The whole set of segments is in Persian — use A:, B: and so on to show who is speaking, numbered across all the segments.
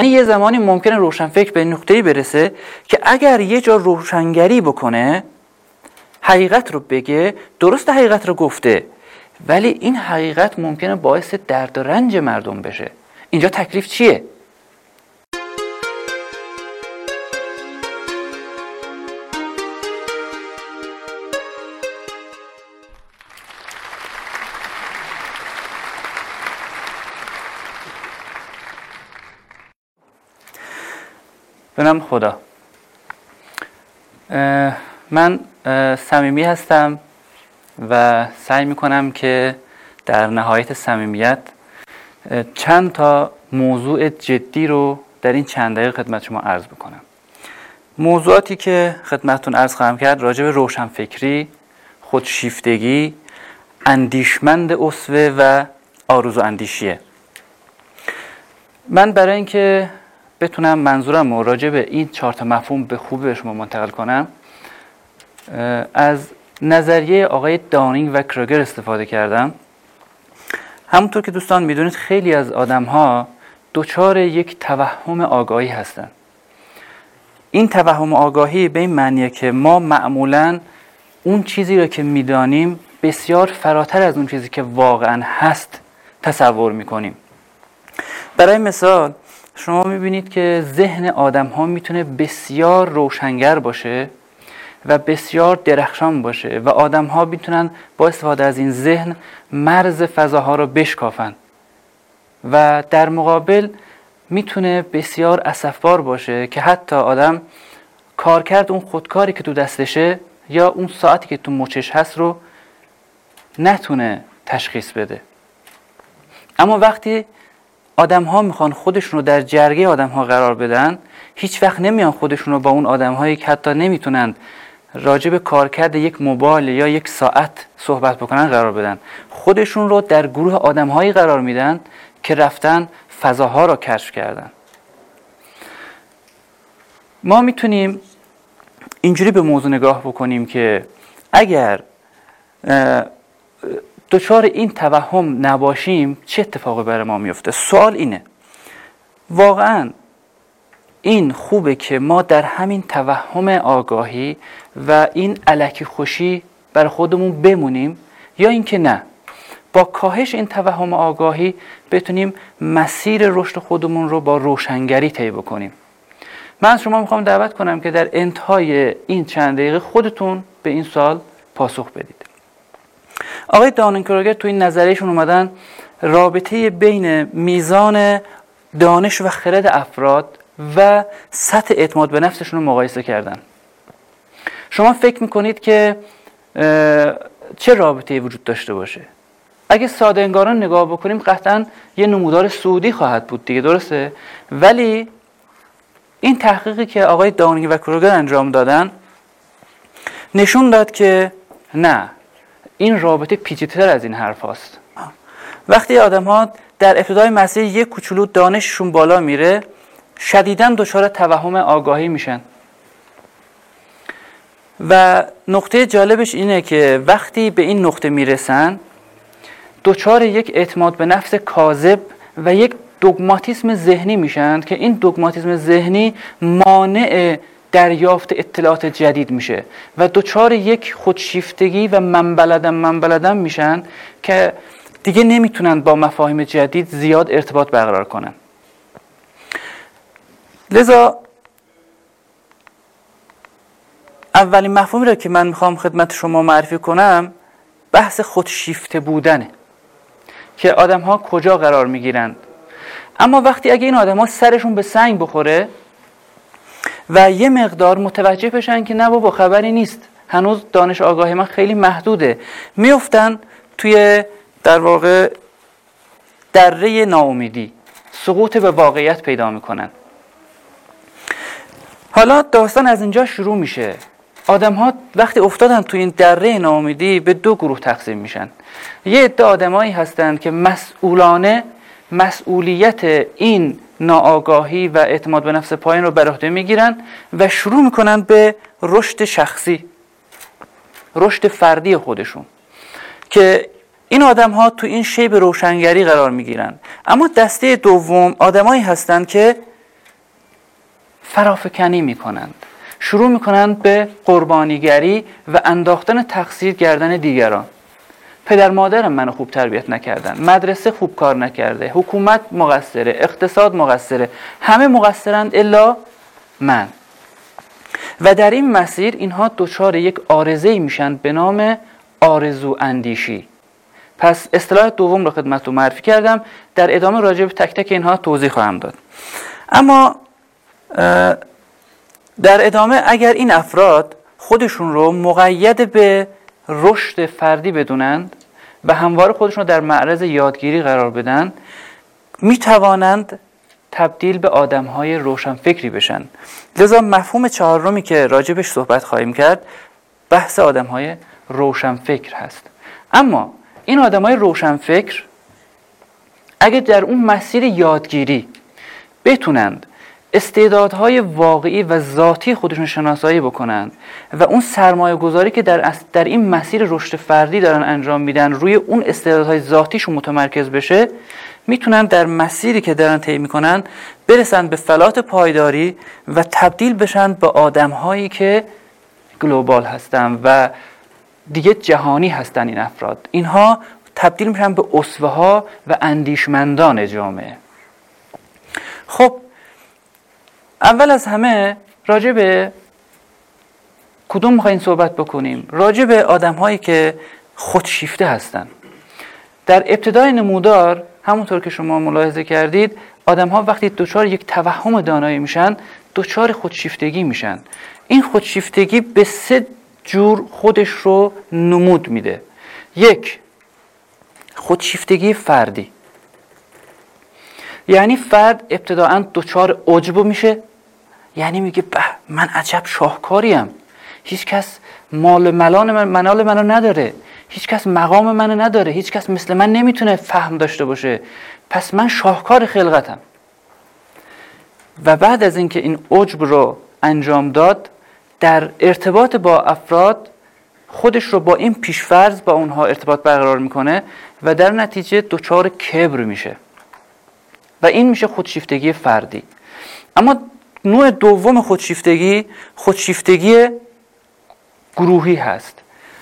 A: یعنی یه زمانی ممکنه روشنفکر به نقطه‌ای برسه که اگر یه جا روشنگری بکنه، حقیقت رو بگه، درست حقیقت رو گفته، ولی این حقیقت ممکنه باعث درد و رنج مردم بشه. اینجا تکلیف چیه؟ به نام خدا. من صمیمی هستم و سعی میکنم که در نهایت صمیمیت چند تا موضوع جدی رو در این چند دقیقه خدمت شما عرض بکنم. موضوعاتی که خدمتتون عرض خواهم کرد راجع به روشنفکری، خودشیفتگی، اندیشمند اسوه و آرزو اندیشیه. من برای اینکه بتونم منظورم رو راجع به این 4 تا مفهوم به خوبی به شما منتقل کنم، از نظریه آقای دانینگ و کروگر استفاده کردم. همونطور که دوستان میدونید خیلی از آدم‌ها دچار یک توهم آگاهی هستن. این توهم آگاهی به این معنیه که ما معمولاً اون چیزی رو که میدانیم بسیار فراتر از اون چیزی که واقعاً هست تصور میکنیم. برای مثال شما میبینید که ذهن آدم‌ها میتونه بسیار روشنگر باشه و بسیار درخشان باشه و آدم‌ها میتونن با استفاده از این ذهن مرز فضاها رو بشکافن و در مقابل میتونه بسیار اسفبار باشه که حتی آدم کارکرد اون خودکاری که تو دستشه یا اون ساعتی که تو مچش هست رو نتونه تشخیص بده. اما وقتی آدم‌ها میخوان خودشون رو در جرگه آدم‌ها قرار بدن، هیچ وقت نمیان خودشون رو با اون آدم‌هایی که حتی نمیتونن راجع به کارکرد یک موبایل یا یک ساعت صحبت بکنن قرار بدن. خودشون رو در گروه آدم‌هایی قرار میدن که رفتن فضاها رو کشف کردن. ما میتونیم اینجوری به موضوع نگاه بکنیم که اگر دچار این توهم نباشیم چه اتفاقی برای ما میفته؟ سوال اینه، واقعا این خوبه که ما در همین توهم آگاهی و این الکی خوشی برای خودمون بمونیم یا اینکه نه، با کاهش این توهم آگاهی بتونیم مسیر رشد خودمون رو با روشنگری طی بکنیم؟ من از شما میخوام دعوت کنم که در انتهای این چند دقیقه خودتون به این سوال پاسخ بدید. آقای دانینگ کروگر تو این نظریهشون اومدن رابطه بین میزان دانش و خرد افراد و سطح اعتماد به نفسشون رو مقایسه کردن. شما فکر میکنید که چه رابطه‌ای وجود داشته باشه؟ اگه ساده انگاران نگاه بکنیم قطعاً یه نمودار سعودی خواهد بود دیگه، درسته؟ ولی این تحقیقی که آقای دانینگ و کروگر انجام دادن نشون داد که نه، این رابطه پیچیده‌تر از این حرف هاست. وقتی آدم ها در ابتدای مسیر یک کوچولو دانششون بالا میره، شدیداً دچار توهم آگاهی میشن. و نقطه جالبش اینه که وقتی به این نقطه میرسن دچار یک اعتماد به نفس کاذب و یک دوگماتیسم ذهنی میشن که این دوگماتیسم ذهنی مانع دریافت اطلاعات جدید میشه و دچار یک خودشیفتگی و من بلدم میشن که دیگه نمیتونن با مفاهیم جدید زیاد ارتباط برقرار کنن. لذا اولین مفهومی رو که من میخوام خدمت شما معرفی کنم بحث خودشیفته بودنه که آدم ها کجا قرار میگیرند. اما وقتی اگه این آدم ها سرشون به سنگ بخوره و یه مقدار متوجه بشن که نه بابا خبری نیست، هنوز دانش آگاهی من خیلی محدوده، میفتن توی در واقع دره ناامیدی، سقوط به واقعیت پیدا میکنن. حالا داستان از اینجا شروع میشه. آدم ها وقتی افتادن توی این دره ناامیدی به 2 گروه تقسیم میشن. یه عده آدمایی هستن که مسئولانه مسئولیت این ناآگاهی و اعتماد به نفس پایین رو بر عهده میگیرن و شروع میکنن به رشد شخصی، رشد فردی خودشون، که این آدم ها تو این شیب روشنگری قرار میگیرن. اما دسته دوم آدمایی هستن که فرافکنی میکنند، شروع میکنند به قربانیگری و انداختن تقصیر گردن دیگران. پدر مادرم منو خوب تربیت نکردن، مدرسه خوب کار نکرده، حکومت مقصره، اقتصاد مقصره، همه مقصرند الا من. و در این مسیر اینها دچار یک عارضه‌ای میشن به نام آرزو اندیشی. پس اصطلاح دوم رو خدمتتون معرفی کردم، در ادامه راجع به تک تک اینها توضیح خواهم داد. اما در ادامه اگر این افراد خودشون رو مقید به رشد فردی بدونند و همواره خودشون رو در معرض یادگیری قرار بدن، میتوانند تبدیل به آدم‌های روشنفکری بشن. لذا مفهوم چهارمی که راجبش صحبت خواهیم کرد بحث آدم‌های روشنفکر هست. اما این آدم‌های روشنفکر اگه در اون مسیر یادگیری بتونند استعدادهای واقعی و ذاتی خودشون شناسایی بکنند و اون سرمایه گذاری که در این مسیر رشد فردی دارن انجام میدن روی اون استعدادهای ذاتیشون متمرکز بشه، میتونن در مسیری که دارن طی میکنن برسن به فلاح پایداری و تبدیل بشن به آدمهایی که گلوبال هستن و دیگه جهانی هستن. این افراد اینها تبدیل میشن به اسوه ها و اندیشمندان جامعه. خب اول از همه راجع به کدوم میخواین صحبت بکنیم؟ راجع به آدم هایی که خودشیفته هستن. در ابتدای نمودار همونطور که شما ملاحظه کردید، آدم ها وقتی دچار یک توهم دانایی میشن دچار خودشیفتگی میشن. این خودشیفتگی به 3 جور خودش رو نمود میده. 1. خودشیفتگی فردی، یعنی فرد ابتداعاً دچار عجب میشه، یعنی میگه به من عجب شاهکاریم، هیچ کس مال منال منو نداره، هیچ کس مقام منو نداره، هیچ کس مثل من نمیتونه فهم داشته باشه، پس من شاهکار خلقتم. و بعد از اینکه این عجب رو انجام داد، در ارتباط با افراد خودش رو با این پیشفرض با اونها ارتباط برقرار میکنه و در نتیجه دچار کبر میشه و این میشه خودشیفتگی فردی. اما نوع دوم خودشیفتگی گروهی هست.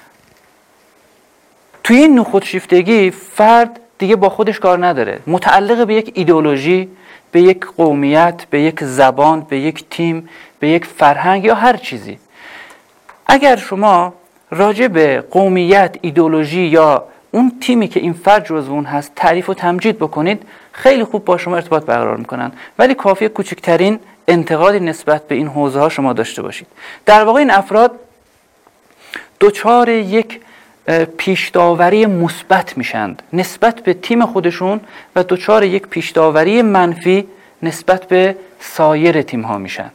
A: توی این نوع خودشیفتگی فرد دیگه با خودش کار نداره، متعلق به یک ایدئولوژی، به یک قومیت، به یک زبان، به یک تیم، به یک فرهنگ یا هر چیزی. اگر شما راجع به قومیت، ایدئولوژی یا اون تیمی که این فرد جزو اون هست تعریف و تمجید بکنید، خیلی خوب با شما ارتباط برقرار میکنن، ولی کافیه کوچکترین انتقادی نسبت به این حوزه ها شما داشته باشید. در واقع این افراد دچار یک پیش‌داوری مثبت میشند نسبت به تیم خودشون و دچار یک پیش‌داوری منفی نسبت به سایر تیم ها میشن.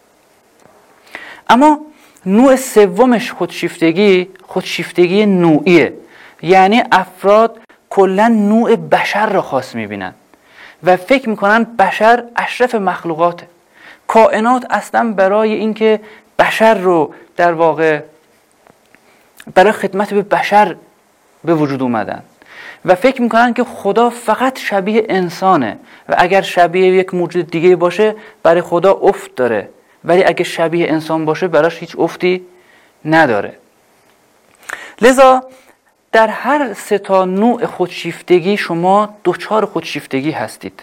A: اما نوع سومش خودشیفتگی نوعیه، یعنی افراد کلا نوع بشر را خاص میبینن و فکر میکنن بشر اشرف مخلوقاته. کائنات اصلا برای اینکه بشر رو در واقع برای خدمت به بشر به وجود اومدن و فکر میکنن که خدا فقط شبیه انسانه و اگر شبیه یک موجود دیگه باشه برای خدا افت داره، ولی اگه شبیه انسان باشه براش هیچ افتی نداره. لذا در هر 3 تا نوع خودشیفتگی شما دچار خودشیفتگی هستید.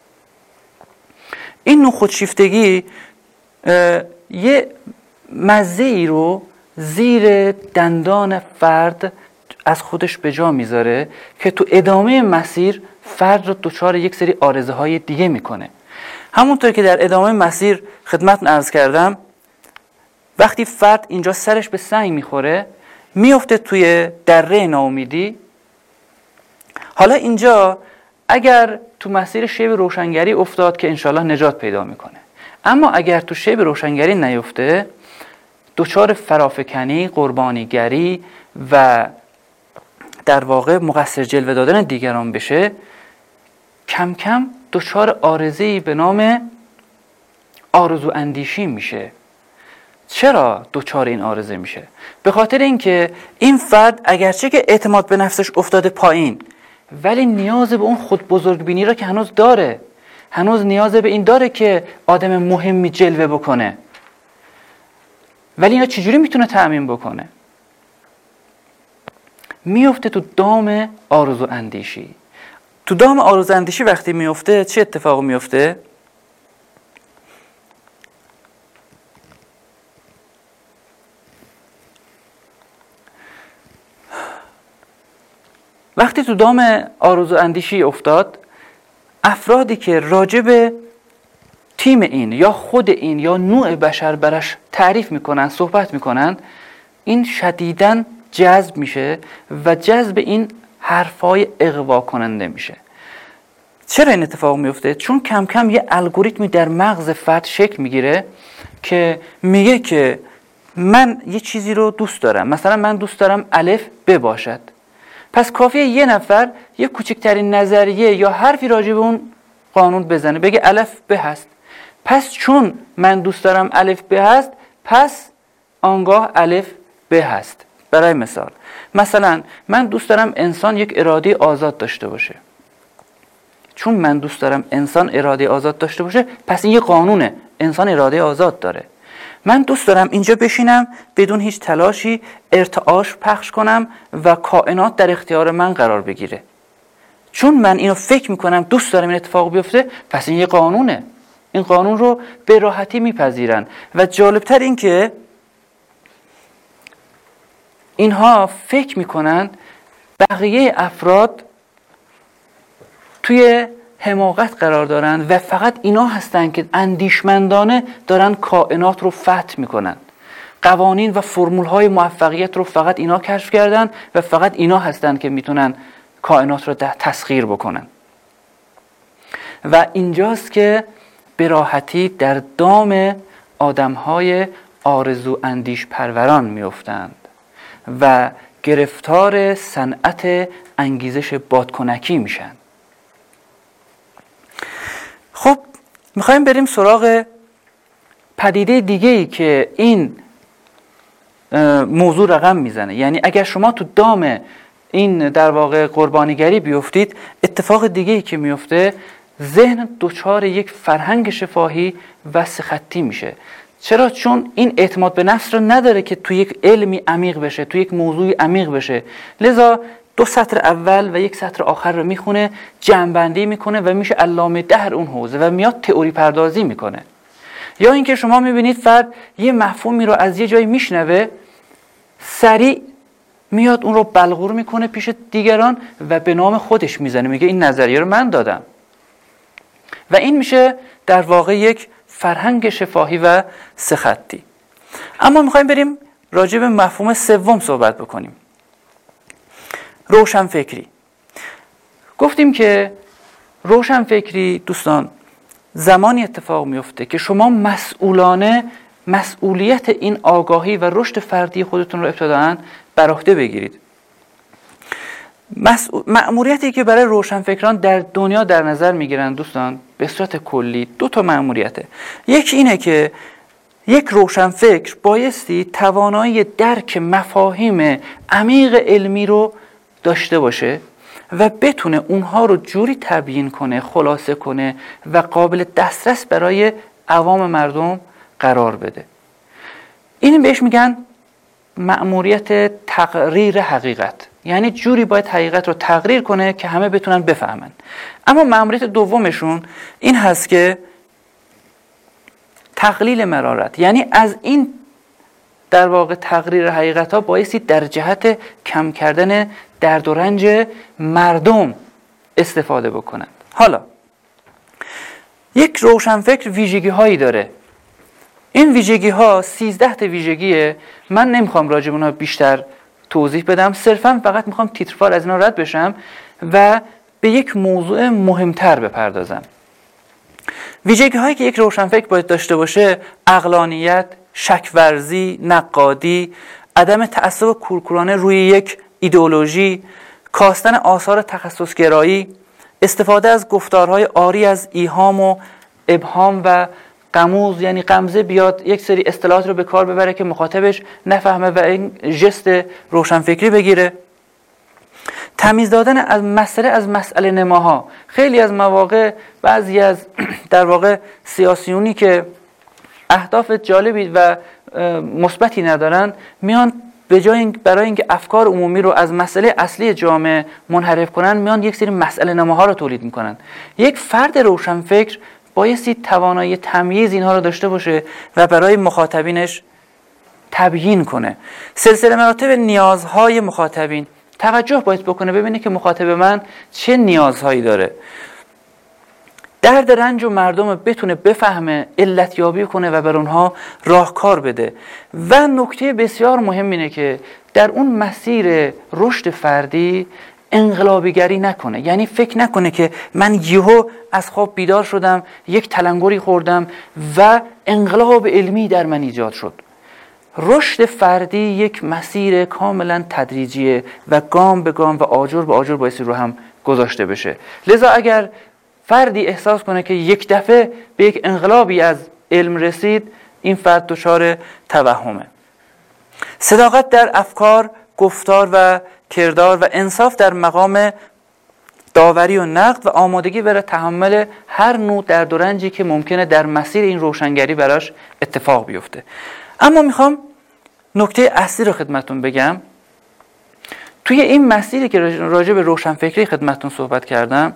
A: این نوع خودشیفتگی یه مزه‌ای رو زیر دندان فرد از خودش به جا میذاره که تو ادامه مسیر فرد رو دچار یک سری آرزه های دیگه میکنه. همونطور که در ادامه مسیر خدمتتون عرض کردم، وقتی فرد اینجا سرش به سنگ میخوره میفته توی دره ناامیدی. حالا اینجا اگر تو مسیر شیب روشنگری افتاد که انشالله نجات پیدا میکنه، اما اگر تو شیب روشنگری نیفته دچار فرافکنی، قربانیگری و در واقع مقصر جلوه دادن دیگران بشه، کم کم دچار آرزه‌ای به نام آرزو اندیشی میشه. چرا دچار این آرزه میشه؟ به خاطر اینکه این فرد اگرچه که اعتماد به نفسش افتاده پایین، ولی نیاز به اون خود بزرگبینی را که هنوز داره هنوز نیاز به این داره که آدم مهمی جلوه بکنه، ولی اینا چجوری میتونه تأمین بکنه؟ میفته تو دام آرزو اندیشی. تو دام آرزو اندیشی وقتی میفته چه اتفاقی میفته؟ وقتی تو دام آرزو اندیشی افتاد، افرادی که راجب تیم این یا خود این یا نوع بشر برش تعریف میکنن، صحبت میکنن، این شدیداً جذب میشه و جذب این حرفای اغوا کننده میشه. چرا این اتفاق میفته؟ چون کم کم یه الگوریتمی در مغز فرد شکل میگیره که میگه که من یه چیزی رو دوست دارم، مثلا من دوست دارم الف ب باشد، پس کافیه یه نفر یه کوچکترین نظریه یا حرفی راجع به اون قانون بزنه، بگه الف ب هست، پس چون من دوست دارم الف ب هست، پس آنگاه الف ب هست. برای مثلا من دوست دارم انسان یک اراده آزاد داشته باشه، چون من دوست دارم انسان اراده آزاد داشته باشه، پس این یه قانونه، انسان اراده آزاد داره. من دوست دارم اینجا بشینم بدون هیچ تلاشی ارتعاش پخش کنم و کائنات در اختیار من قرار بگیره، چون من اینو فکر میکنم، دوست دارم این اتفاق بیفته، پس این یه قانونه. این قانون رو به راحتی میپذیرن. و جالبتر این که اینها فکر میکنن بقیه افراد توی حماقت قرار دارن و فقط اینا هستن که اندیشمندانه دارن کائنات رو فتح میکنن. قوانین و فرمولهای موفقیت رو فقط اینا کشف کردن و فقط اینا هستن که میتونن کائنات رو تسخیر بکنن. و اینجاست که به راحتی در دام آدمهای آرزو اندیش پروران میافتند و گرفتار صنعت انگیزش بادکنکی میشن. خب میخوایم بریم سراغ پدیده دیگه‌ای که این موضوع رقم میزنه. یعنی اگر شما تو دام این در واقع قربانیگری بیفتید، اتفاق دیگه‌ای که میفته، ذهن دچار یک فرهنگ شفاهی و سه‌خطی میشه. چرا؟ چون این اعتماد به نفس رو نداره که تو یک علمی عمیق بشه، تو یک موضوعی عمیق بشه، لذا 2 سطر اول و 1 سطر آخر رو میخونه، جمع‌بندی میکنه و میشه علامه در اون حوزه و میاد تئوری پردازی میکنه. یا اینکه شما میبینید فرد یه مفهومی رو از یه جایی میشنوه، سریع میاد اون رو بلغور میکنه پیش دیگران و به نام خودش میزنه، میگه این نظریه رو من دادم. و این میشه در واقع یک فرهنگ شفاهی و سه‌خطی. اما میخوایم بریم راجع به مفهوم سوم صحبت بکنیم، روشنفکری. گفتیم که روشنفکری دوستان زمانی اتفاق میفته که شما مسئولانه مسئولیت این آگاهی و رشد فردی خودتون رو ابتداً بر عهده بگیرید. مأموریتی که برای روشنفکران در دنیا در نظر میگیرن دوستان به صورت کلی 2 تا مأموریته. یکی اینه که یک روشنفکر بایستی توانایی درک مفاهیم عمیق علمی رو داشته باشه و بتونه اونها رو جوری تبیین کنه، خلاصه کنه و قابل دسترس برای عوام مردم قرار بده. این بهش میگن مأموریت تقریر حقیقت، یعنی جوری باید حقیقت رو تقریر کنه که همه بتونن بفهمن. اما مأموریت دومشون این هست که تقلیل مرارت، یعنی از این در واقع تقریر حقیقت ها بایستی در جهت کم کردن درد و رنج مردم استفاده بکنن. حالا یک روشنفکر ویژگی هایی داره. این ویژگی ها 13 تا ویژگیه. من نمیخوام راجع به اونها بیشتر توضیح بدم، صرفا فقط میخوام تیتروار از اینا رد بشم و به یک موضوع مهمتر بپردازم. ویژگی هایی که یک روشنفکر باید داشته باشه: عقلانیت، شک‌ورزی، نقادی، عدم تعصب کورکورانه روی یک ایدئولوژی، کاستن آثار تخصصگرایی، استفاده از گفتارهای عاری از ایهام و ابهام و غموز، یعنی غمزه بیاد یک سری اصطلاحات رو به کار ببره که مخاطبش نفهمه و این ژست روشنفکری بگیره. تمیز دادن از مسئله نماها. خیلی از مواقع بعضی از در واقع سیاسیونی که اهداف جالبی و مثبتی ندارن میان به جای برای اینکه افکار عمومی رو از مسئله اصلی جامعه منحرف کنن، میان یک سری مسئله نماها رو تولید میکنن. یک فرد روشنفکر بایستی توانایی تمییز اینها رو داشته باشه و برای مخاطبینش تبیین کنه. سلسله مراتب نیازهای مخاطبین، توجه باید بکنه ببینه که مخاطب من چه نیازهایی داره، درد رنج و مردم بتونه بفهمه، علت یابی کنه و بر اونها راهکار بده. و نکته بسیار مهم اینه که در اون مسیر رشد فردی انقلابیگری نکنه. یعنی فکر نکنه که من یهو از خواب بیدار شدم، یک تلنگری خوردم و انقلاب علمی در من ایجاد شد. رشد فردی یک مسیر کاملا تدریجیه و گام به گام و آجر به آجر بایستی رو هم گذاشته بشه. لذا اگر فردی احساس کنه که یک دفعه به یک انقلابی از علم رسید، این فرد دچار توهمه. صداقت در افکار، گفتار و کردار و انصاف در مقام داوری و نقد و آمادگی برای تحمل هر نوع درد و رنجی که ممکنه در مسیر این روشنگری براش اتفاق بیفته. اما میخوام نکته اصلی رو خدمتون بگم. توی این مسیری که راجع به روشنفکری خدمتون صحبت کردم،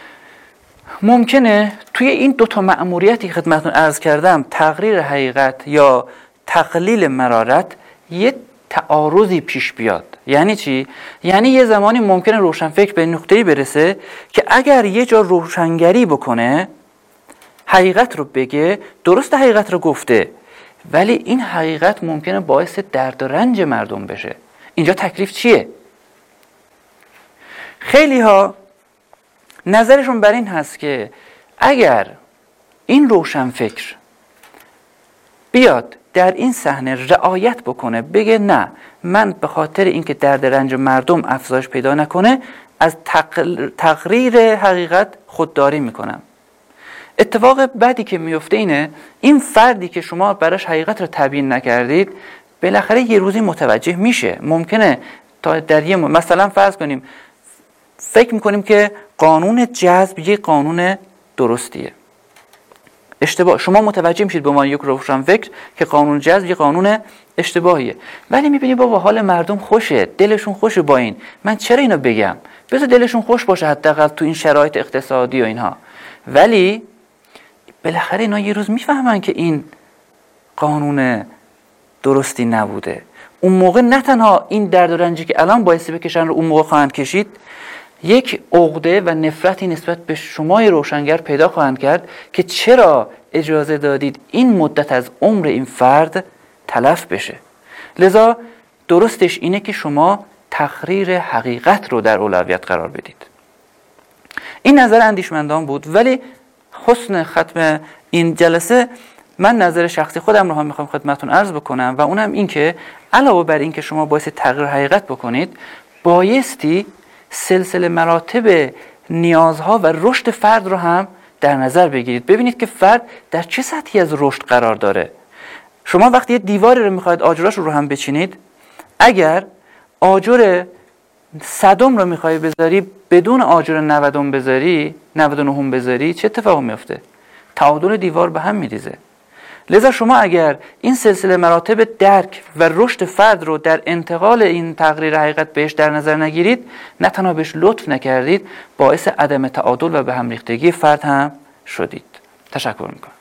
A: ممکنه توی این دوتا مأموریتی خدمتون عرض کردم، تقریر حقیقت یا تقلیل مرارت، یه تعارضی پیش بیاد. یعنی چی؟ یعنی یه زمانی ممکنه روشنفکر به نقطه‌ای برسه که اگر یه جا روشنگری بکنه، حقیقت رو بگه، درست حقیقت رو گفته، ولی این حقیقت ممکنه باعث درد و رنج مردم بشه. اینجا تکلیف چیه؟ خیلی ها نظرشون بر این هست که اگر این روشنفکر بیاد در این صحنه رعایت بکنه، بگه نه، من به خاطر اینکه درد رنج مردم افزایش پیدا نکنه از تقریر حقیقت خودداری میکنم. اتفاق بعدی که میفته اینه، این فردی که شما براش حقیقت رو تبیین نکردید بالاخره یه روزی متوجه میشه. ممکنه تا در یه مثلا فرض کنیم فکر میکنیم که قانون جذب یه قانون درستیه، اشتباه. شما متوجه میشید به عنوان یک روشنفکر که قانون جذب یه قانون اشتباهیه، ولی میبینی بابا حال مردم خوشه، دلشون خوشه با این، من چرا اینو بگم؟ بذار دلشون خوش باشه حداقل تو این شرایط اقتصادی و اینها. ولی بالاخره اینا یه روز میفهمن که این قانون درستی نبوده. اون موقع نه تنها این درد و رنجی که الان باعث بکشن رو اون موقع خواهند کشید، یک عقده و نفرتی نسبت به شمای روشنگر پیدا خواهند کرد که چرا اجازه دادید این مدت از عمر این فرد تلف بشه. لذا درستش اینه که شما تقریر حقیقت رو در اولویت قرار بدید. این نظر اندیشمندان بود، ولی حسن ختم این جلسه من نظر شخصی خودم رو هم میخوام خدمتون عرض بکنم و اونم این که علاوه بر این که شما بایستی تغییر حقیقت بکنید، بایستی سلسله مراتب نیازها و رشد فرد رو هم در نظر بگیرید. ببینید که فرد در چه سطحی از رشد قرار داره. شما وقتی یه دیواری رو میخواید آجراش رو هم بچینید، اگر آجر 100 رو میخوای بذاری بدون آجر 90 بذاری، 99 بذاری، چه اتفاقی میفته؟ تعادل دیوار به هم میریزه. لذا شما اگر این سلسله مراتب درک و رشد فرد رو در انتقال این تقریر حقیقت بهش در نظر نگیرید، نه تنها بهش لطف نکردید، باعث عدم تعادل و به هم ریختگی فرد هم شدید. تشکر میکنم.